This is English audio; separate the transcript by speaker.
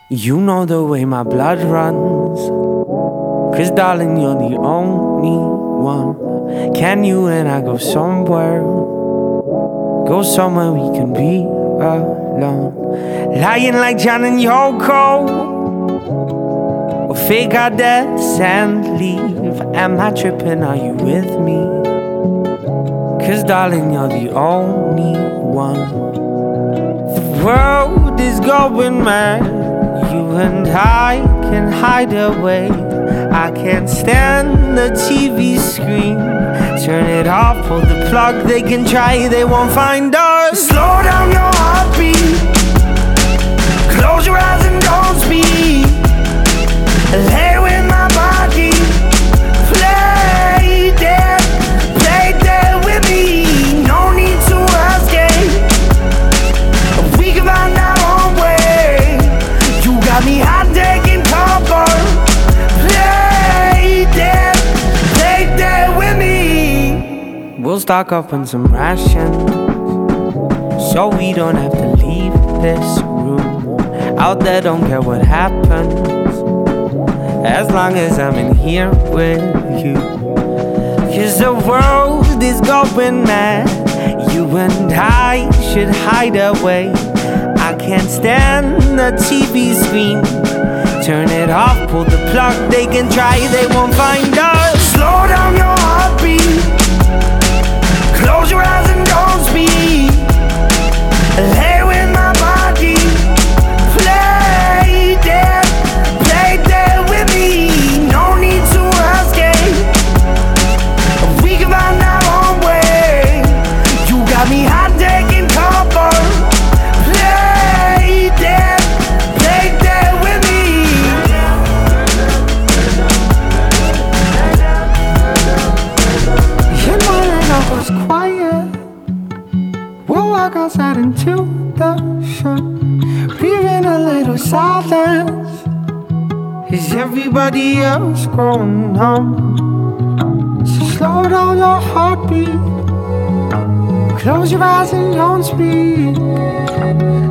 Speaker 1: You know the way my blood runs, 'cause darling, you're the only one. Can you and I go somewhere? Go somewhere we can be alone. Lying like John and Yoko, or fake our deaths and leave. Am I tripping? Are you with me? 'Cause darling, you're the only one. The world is going mad. You and I can hide away. I can't stand the TV screen. Turn it off, pull the plug. They can try, they won't find us. Slow down your heartbeat. Close your eyes and don't speak. Lay with my body. Play dead with me. No need to escape. We can find our own way. You got me hot taking cover. Play dead with me. We'll stock up on some rations, so we don't have to leave this room. Out there, don't care what happens, as long as I'm in here with you. 'Cause the world is going mad. You and I should hide away. I can't stand the TV screen. Turn it off, pull the plug. They can try, they won't find us. Slow down your heartbeat. Close your eyes and don't speak. Lay with my body. Play dead with me. No need to escape. We can find our own way. You got me hot taking cover. Play dead with me. You know that I was quiet. We'll walk outside into the sun, breathing a little silence. Is everybody else going numb? So slow down your heartbeat. Close your eyes and don't speak.